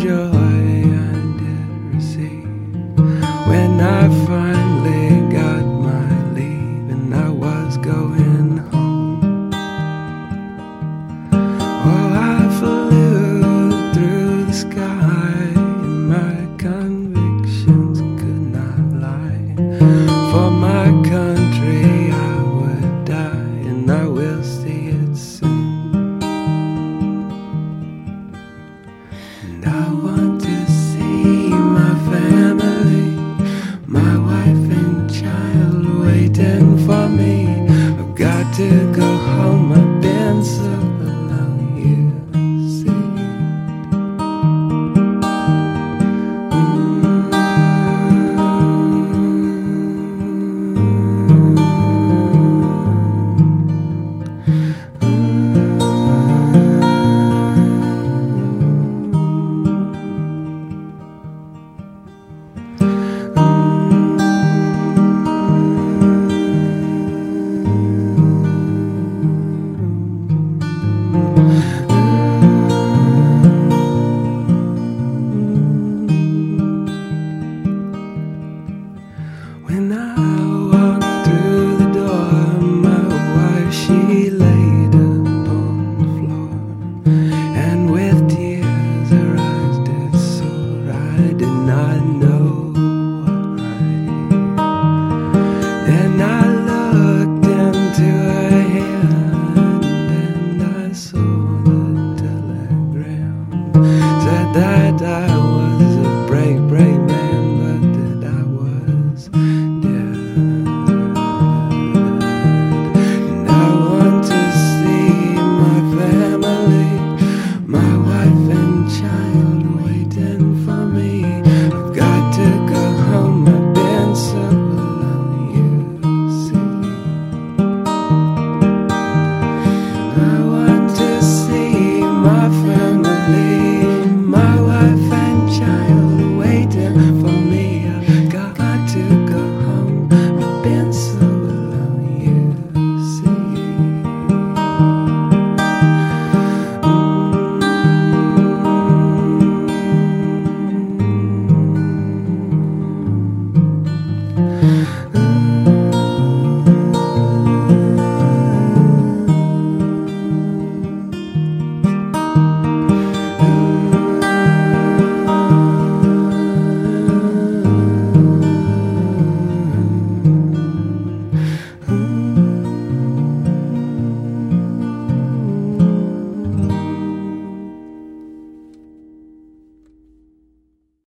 joy I did receive when I finally got my leave and I was going home. Oh, I flew through the sky and my convictions could not lie. For my country I would die, and I will see it soon. And I want to see my family, my wife and child waiting for me. I've got to go home, I've been so long, you see. When I walked through the door, my wife, she laid upon the floor, and with tears her eyes did soar. I did not know why. Then I looked into her hand and I saw the telegram, said that I